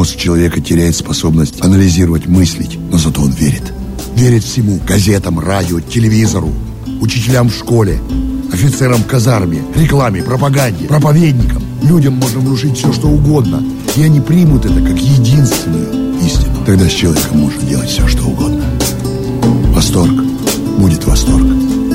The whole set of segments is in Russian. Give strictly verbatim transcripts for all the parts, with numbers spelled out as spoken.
Мозг человека теряет способность анализировать, мыслить, но зато он верит. Верит всему: газетам, радио, телевизору, учителям в школе, офицерам в казарме, рекламе, пропаганде, проповедникам. Людям можно внушить все, что угодно, и они примут это как единственную истину. Тогда с человеком можно делать все, что угодно. Восторг будет восторг.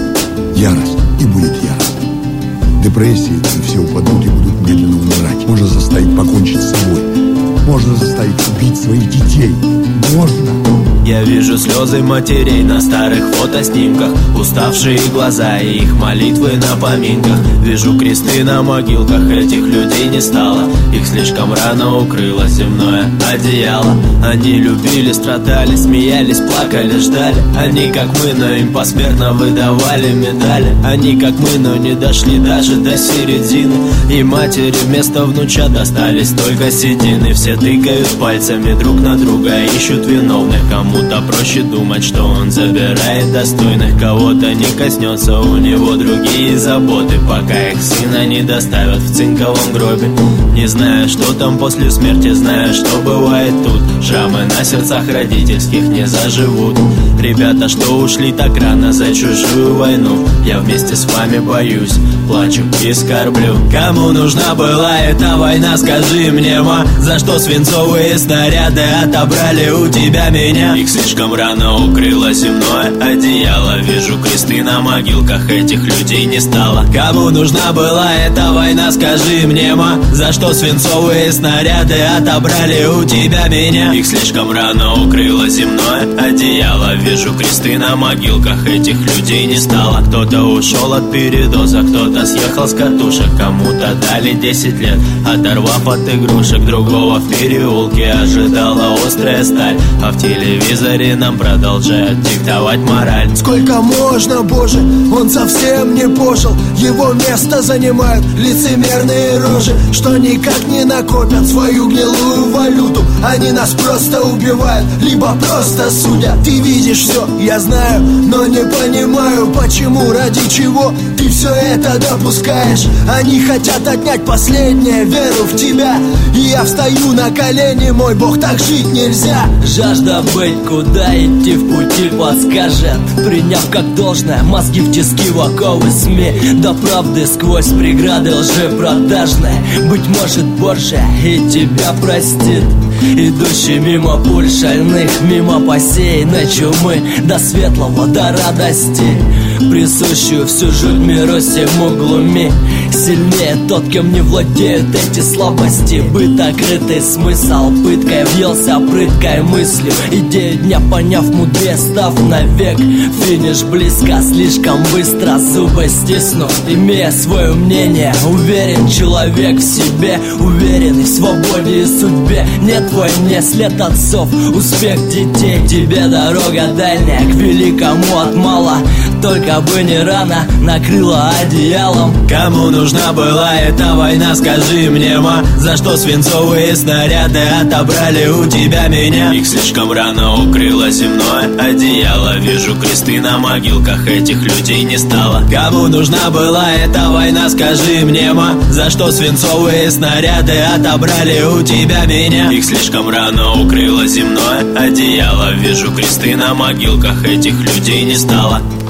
Ярость и будет ярость. Депрессии, и все упадут и будут медленно умирать. Можно заставить покончить с собой. Можно заставить убить своих детей. Можно. Я вижу слезы матерей на старых фотоснимках, уставшие глаза и их молитвы на поминках. Вижу кресты на могилках, этих людей не стало. Их слишком рано укрыло земное одеяло. Они любили, страдали, смеялись, плакали, ждали. Они как мы, но им посмертно выдавали медали. Они как мы, но не дошли даже до середины. И матери вместо внучат остались только седины. Все тыкают пальцами друг на друга, ищут виновных. Кому-то проще думать, что он забирает достойных. Кого-то не коснется, у него другие заботы, пока их сына не доставят в цинковом гробе. Не зная, что там после смерти, зная, что бывает тут. Шрамы на сердцах родительских не заживут. Ребята, что ушли так рано за чужую войну, я вместе с вами боюсь, плачу и скорблю. Кому нужна была эта война, скажи мне, ма? За что свинцовые снаряды отобрали у тебя меня? Их слишком рано укрыло земное одеяло. Вижу кресты на могилках, этих людей не стало. Кому нужна была эта война, скажи мне, ма? За что свинцовые снаряды отобрали у тебя меня? Их слишком рано укрыло земное одеяло. Вижу кресты на могилках, этих людей не стало. Кто-то ушел от передоза, кто-то съехал с катушек. Кому-то дали десять лет, оторвав от игрушек. Другого в переулке ожидала острая сталь, а в телевизоре нам продолжают диктовать мораль. Сколько можно, Боже, он совсем не пожил. Его место занимают лицемерные рожи, что никак не накопят свою гнилую валюту. Они нас просто убивают, либо просто судят. Ты видишь все, я знаю, но не понимаю, почему, ради чего ты все это допускаешь. Они хотят отнять последнее, веру в тебя. И я встаю на колени, мой Бог, так жить нельзя. Жажда быть, куда идти в пути подскажет, приняв как должное мозги в тиски, в оковы СМИ. До правды сквозь преграды лжепродажные. Быть может, Боже и тебя простит. Идущий мимо пуль шальных, мимо посеянной чумы, до светлого, до радости, присущую всю жуть миру сему глуми. Сильнее тот, кем не владеют эти слабости. Быт окрытый смысл пыткой въелся прыткой мыслью. Идею дня поняв, мудрее став навек. Финиш близко, слишком быстро зубы стиснув. Имея свое мнение, уверен человек в себе, уверенный в свободе и судьбе. Нет войне след отцов, успех детей. Тебе дорога дальняя к великому от мала. Только бы не рано накрыло одеялом. Кому нужна была эта война, скажи мне, ма? За что свинцовые снаряды отобрали у тебя меня? Их слишком рано укрыло земное одеяло. Вижу кресты на могилках, этих людей не стало. Кому нужна была эта война, скажи мне, ма? За что свинцовые снаряды отобрали у тебя меня? Их слишком рано укрыло земное одеяло. Вижу кресты на могилках, этих людей не стало.